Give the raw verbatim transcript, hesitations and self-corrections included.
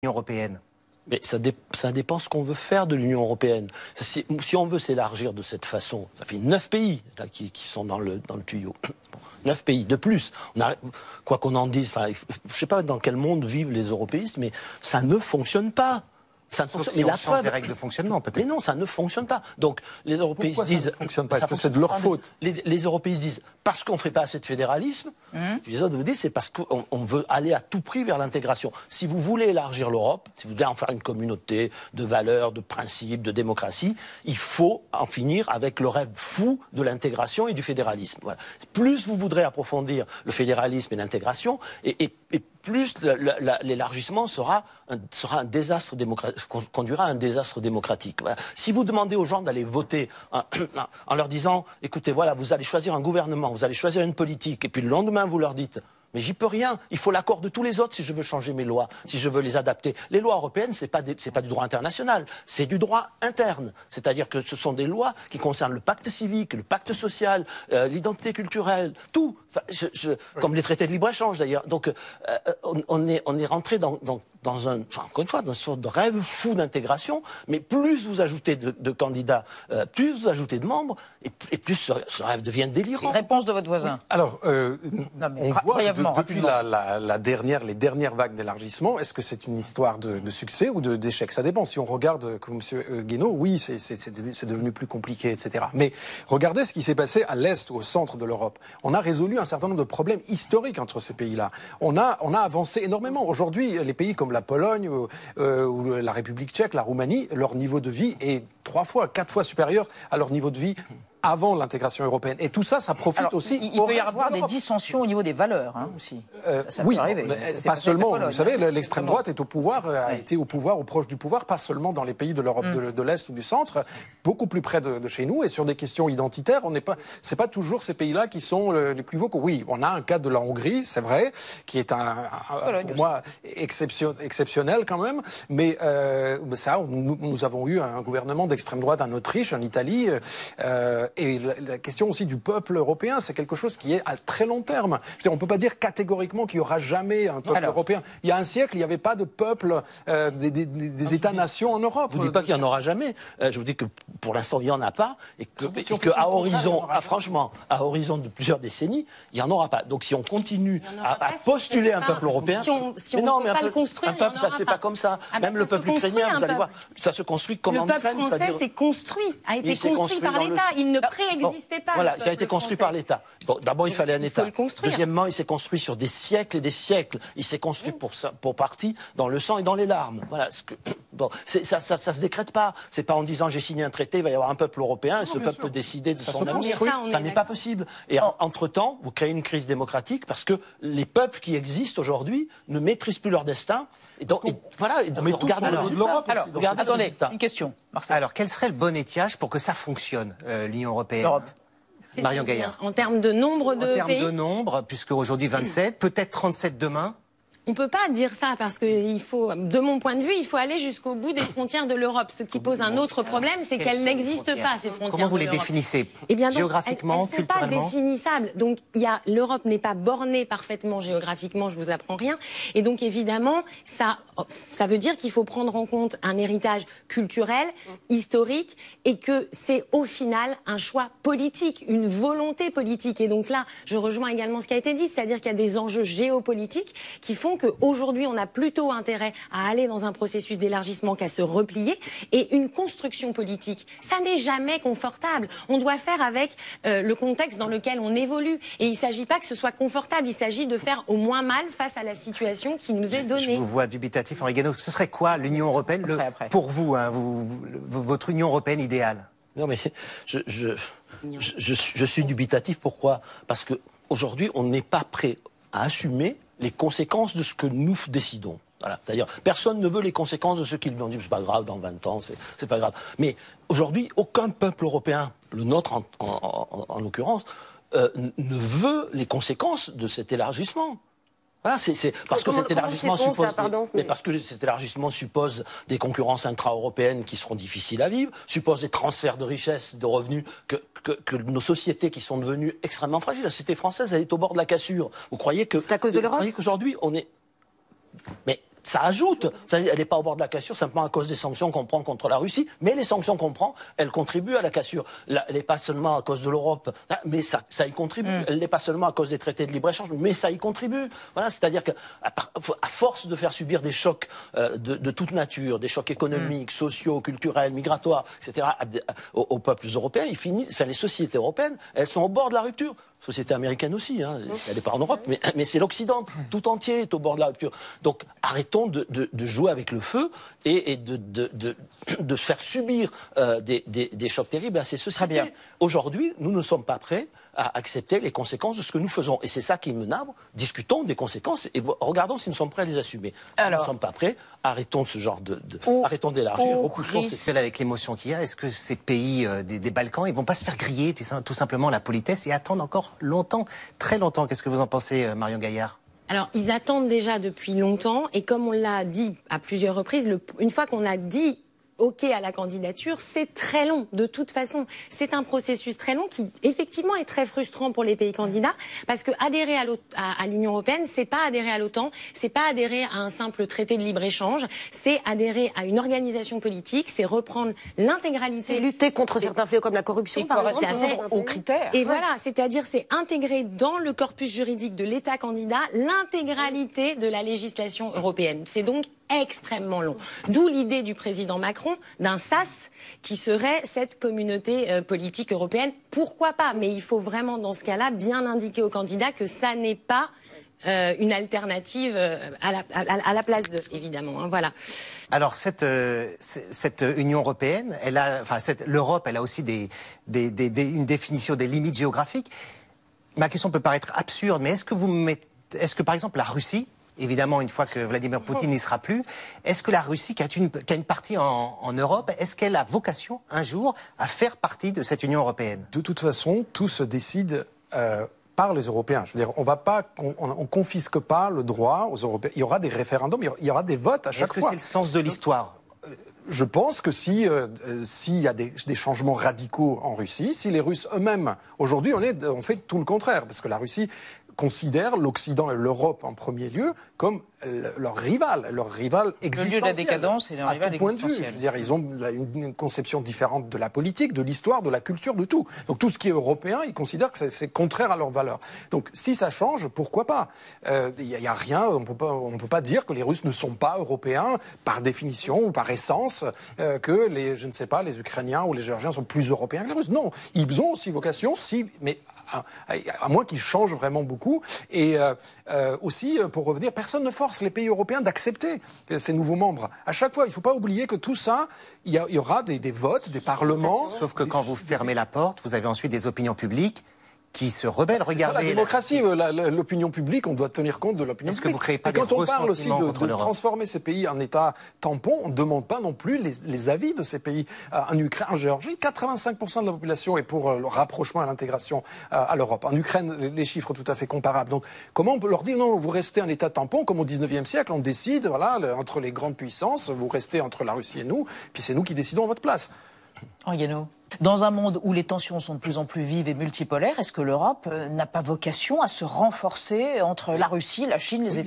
européenne? Mais ça, dé ça dépend ce qu'on veut faire de l'Union européenne. Si, si on veut s'élargir de cette façon, ça fait neuf pays là, qui, qui sont dans le, dans le tuyau. Neuf pays de plus. On a, quoi qu'on en dise, je ne sais pas dans quel monde vivent les européistes, mais ça ne fonctionne pas. Ça ne Sauf fonctionne, si mais on la change preuve, les règles de fonctionnement, peut-être. Mais non, ça ne fonctionne pas. Donc les européistes Pourquoi disent, ça ne fonctionne pas? Est-ce que c'est de fonctionne leur pas, faute? les, les européistes disent parce qu'on ne ferait pas assez de fédéralisme. Mmh. Puis les autres vous disent c'est parce qu'on on veut aller à tout prix vers l'intégration. Si vous voulez élargir l'Europe, si vous voulez en faire une communauté de valeurs, de principes, de démocratie, il faut en finir avec le rêve fou de l'intégration et du fédéralisme. Voilà. Plus vous voudrez approfondir le fédéralisme et l'intégration, et, et, et plus l'élargissement sera un, sera un désastre démocratique, conduira à un désastre démocratique. Voilà. Si vous demandez aux gens d'aller voter en, en leur disant, écoutez, voilà, vous allez choisir un gouvernement, vous allez choisir une politique, et puis le lendemain vous leur dites, mais j'y peux rien, il faut l'accord de tous les autres si je veux changer mes lois, si je veux les adapter. Les lois européennes, ce n'est pas, pas du droit international, c'est du droit interne. C'est-à-dire que ce sont des lois qui concernent le pacte civique, le pacte social, euh, l'identité culturelle, tout. Enfin, je, je, oui. Comme les traités de libre-échange d'ailleurs. Donc euh, on, on, est, on est rentré dans, dans, dans un, enfin, encore une fois, dans une sorte de rêve fou d'intégration, mais plus vous ajoutez de, de candidats, euh, plus vous ajoutez de membres, et, et plus ce, ce rêve devient délirant. Réponse de votre voisin. Oui. Alors, euh, non, on voit de, depuis la, la La, la dernière, les dernières vagues d'élargissement, est-ce que c'est une histoire de, de succès ou d'échec? Ça dépend. Si on regarde, comme M. Guénaud, oui, c'est devenu plus compliqué, et cetera. Mais regardez ce qui s'est passé à l'Est ou au centre de l'Europe. On a résolu un certain nombre de problèmes historiques entre ces pays-là. On a, on a avancé énormément. Aujourd'hui, les pays comme la Pologne ou, euh, ou la République tchèque, la Roumanie, leur niveau de vie est trois fois, quatre fois supérieur à leur niveau de vie avant l'intégration européenne. Et tout ça, ça profite Alors, aussi. Il, il peut y avoir des dissensions au niveau des valeurs hein, aussi. Euh, ça, ça oui, peut arriver. pas seulement. Vous savez, l'extrême droite est au pouvoir, a ouais. été au pouvoir, ou proche du pouvoir, pas seulement dans les pays de l'Europe mm. de, de l'Est ou du Centre, beaucoup plus près de, de chez nous. Et sur des questions identitaires, on n'est pas, c'est pas toujours ces pays-là qui sont les plus vocaux. Oui, on a un cas de la Hongrie, c'est vrai, qui est un, un pour moi exception, exceptionnel quand même. Mais euh, ça, nous, nous avons eu un gouvernement d'extrême droite en Autriche, en Italie, euh, et la, la question aussi du peuple européen, c'est quelque chose qui est à très long terme. Je veux dire, on ne peut pas dire catégoriquement qu'il n'y aura jamais un peuple Alors, européen. Il y a un siècle, il n'y avait pas de peuple, euh, des, des, des États-nations en Europe. Je ne vous dis pas qu'il n'y en aura jamais. Euh, je vous dis que pour l'instant, il n'y en a pas. Et que, et que à horizon, ah, franchement, à horizon de plusieurs décennies, il n'y en aura pas. Donc si on continue à, à postuler un peuple européen... Si on, si on mais non, ne peut mais pas un le construire, un peuple, ça ne se fait pas comme ça. Ah Même bah le ça peuple ukrainien, vous allez voir, ça se construit comme en Ukraine. Le peuple français s'est construit, a été construit par l'État. Il ne préexistait pas. Voilà, ça a été construit par l'État. Bon, d'abord, il fallait un État. Deuxièmement, il s'est construit sur des siècles et des siècles. Il s'est construit pour, pour partie dans le sang et dans les larmes. Voilà. Ce que, bon, ça, ça, ça se décrète pas. C'est pas en disant j'ai signé un traité, il va y avoir un peuple européen et ce peuple peut décider de ça son avenir. Ça, ça n'est pas possible. Et en, entre-temps, vous créez une crise démocratique parce que les peuples qui existent aujourd'hui ne maîtrisent plus leur destin. Et donc, et, voilà. Et donc, regardez l'Europe. Alors, regardez attendez, une question. Marcel. Alors, quel serait le bon étiage pour que ça fonctionne, euh, l'Union européenne? Marion Gaillard. En termes de nombre de pays. En termes pays. de nombre, puisque aujourd'hui vingt-sept, peut-être trente-sept demain. On ne peut pas dire ça parce que, il faut, de mon point de vue, il faut aller jusqu'au bout des frontières de l'Europe. Ce qui pose un autre problème, c'est qu'elles n'existent pas, ces frontières. Comment vous de les définissez? Eh bien, donc, géographiquement, elles ne sont pas culturellement définissables. Donc, il y a, l'Europe n'est pas bornée parfaitement géographiquement, je vous apprends rien. Et donc, évidemment, ça, ça veut dire qu'il faut prendre en compte un héritage culturel, historique, et que c'est au final un choix politique, une volonté politique. Et donc là, je rejoins également ce qui a été dit, c'est-à-dire qu'il y a des enjeux géopolitiques qui font qu'aujourd'hui, on a plutôt intérêt à aller dans un processus d'élargissement qu'à se replier. Et une construction politique, ça n'est jamais confortable. On doit faire avec euh, le contexte dans lequel on évolue. Et il ne s'agit pas que ce soit confortable, il s'agit de faire au moins mal face à la situation qui nous est donnée. Je vous vois dubitatif, Henri Guénaud. Ce serait quoi l'Union européenne, le, après, après. pour vous, hein, vous, vous, votre Union européenne idéale? Non mais je, je, je, je, je suis dubitatif. Pourquoi? Parce qu'aujourd'hui, on n'est pas prêt à assumer les conséquences de ce que nous décidons. Voilà. C'est-à-dire, personne ne veut les conséquences de ce qu'ils lui ont dit. C'est pas grave, dans vingt ans, c'est pas grave. Mais aujourd'hui, aucun peuple européen, le nôtre en, en, en, en l'occurrence, euh, ne veut les conséquences de cet élargissement. Voilà, c'est parce que cet élargissement suppose, ça, pardon, mais parce que cet élargissement suppose des concurrences intra-européennes qui seront difficiles à vivre, suppose des transferts de richesses, de revenus que, que, que nos sociétés qui sont devenues extrêmement fragiles. La société française, elle est au bord de la cassure. Vous croyez que c'est à cause de l'Europe? Vous croyez qu'aujourd'hui on est, mais ça ajoute. Elle n'est pas au bord de la cassure simplement à cause des sanctions qu'on prend contre la Russie, mais les sanctions qu'on prend, elles contribuent à la cassure. Elle n'est pas seulement à cause de l'Europe, mais ça, ça y contribue. Mm. Elle n'est pas seulement à cause des traités de libre-échange, mais ça y contribue. Voilà, c'est-à-dire qu'à à force de faire subir des chocs euh, de, de toute nature, des chocs économiques, mm. sociaux, culturels, migratoires, et cetera, à, à, aux, aux peuples européens, ils finissent, enfin, les sociétés européennes, elles sont au bord de la rupture. Société américaine aussi, hein. Elle n'est pas en Europe, mais, mais c'est l'Occident tout entier est au bord de la rupture. Donc arrêtons de, de, de jouer avec le feu et, et de, de, de, de faire subir euh, des, des, des chocs terribles à ces sociétés. Aujourd'hui, nous ne sommes pas prêts à accepter les conséquences de ce que nous faisons. Et c'est ça qui me navre. Discutons des conséquences et regardons si nous sommes prêts à les assumer. Si Alors, nous ne sommes pas prêts, arrêtons ce genre de... de on, arrêtons d'élargir, repoussons ces... Avec l'émotion qu'il y a, est-ce que ces pays euh, des, des Balkans, ils ne vont pas se faire griller tout simplement la politesse et attendre encore longtemps, très longtemps? Qu'est-ce que vous en pensez, euh, Marion Gaillard? Alors, ils attendent déjà depuis longtemps et comme on l'a dit à plusieurs reprises, le, une fois qu'on a dit OK à la candidature, c'est très long. De toute façon, c'est un processus très long qui, effectivement, est très frustrant pour les pays candidats parce que adhérer à, à, à l'Union européenne, c'est pas adhérer à l'OTAN, c'est pas adhérer à un simple traité de libre-échange, c'est adhérer à une organisation politique, c'est reprendre l'intégralité. C'est lutter contre certains fléaux comme la corruption, par exemple, aux critères. Et ouais. voilà, c'est-à-dire c'est intégrer dans le corpus juridique de l'État candidat l'intégralité de la législation européenne. C'est donc extrêmement long. D'où l'idée du président Macron d'un S A S qui serait cette communauté euh, politique européenne. Pourquoi pas? Mais il faut vraiment, dans ce cas-là, bien indiquer aux candidats que ça n'est pas euh, une alternative euh, à, la, à, à la place d'eux, évidemment. Hein, voilà. Alors, cette, euh, cette Union européenne, elle a, enfin, l'Europe, elle a aussi des, des, des, des, une définition des limites géographiques. Ma question peut paraître absurde, mais est-ce que vous mettez, est-ce que, par exemple, la Russie, évidemment, une fois que Vladimir Poutine n'y sera plus, est-ce que la Russie, qui a une, qui a une partie en, en Europe, est-ce qu'elle a vocation, un jour, à faire partie de cette Union européenne? De toute façon, tout se décide euh, par les Européens. Je veux dire, on va pas, on, on confisque pas le droit aux Européens. Il y aura des référendums, il y aura des votes à chaque fois. Est-ce que c'est le sens de l'histoire? Je pense que si euh, s'il y a des, des changements radicaux en Russie, si les Russes eux-mêmes, aujourd'hui, on, est, on fait tout le contraire, parce que la Russie considère l'Occident et l'Europe en premier lieu comme leur rival, leur rival existentiel. Le lieu de la décadence et leur rival existentiel. À tout point de vue. Je veux dire, ils ont une conception différente de la politique, de l'histoire, de la culture, de tout. Donc tout ce qui est européen, ils considèrent que c'est contraire à leurs valeurs. Donc si ça change, pourquoi pas? Il euh, n'y a, a rien, on peut pas, on peut pas dire que les Russes ne sont pas européens par définition ou par essence, euh, que les, je ne sais pas, les Ukrainiens ou les Géorgiens sont plus européens que les Russes. Non, ils ont aussi vocation, si, mais à, à, à moins qu'ils changent vraiment beaucoup. Et euh, euh, aussi, pour revenir, personne ne force les pays européens d'accepter ces nouveaux membres. À chaque fois, il ne faut pas oublier que tout ça, il y, y aura des, des votes, des parlements. Sauf que quand vous fermez la porte, vous avez ensuite des opinions publiques qui se rebellent. Regardez ça, la démocratie, l'opinion publique, on doit tenir compte de l'opinion publique. Est-ce que vous créez pas Et quand des on parle aussi de, de l'Europe transformer ces pays en État tampon, on ne demande pas non plus les, les avis de ces pays. En Ukraine, en Géorgie, quatre-vingt-cinq pour cent de la population est pour le rapprochement et l'intégration à l'Europe. En Ukraine, les chiffres tout à fait comparables. Donc, comment on peut leur dire non, vous restez un État tampon, comme au dix-neuvième siècle, on décide, voilà, entre les grandes puissances, vous restez entre la Russie et nous, puis c'est nous qui décidons à votre place. Henriano, dans un monde où les tensions sont de plus en plus vives et multipolaires, est-ce que l'Europe n'a pas vocation à se renforcer entre la Russie, la Chine, les États-Unis ?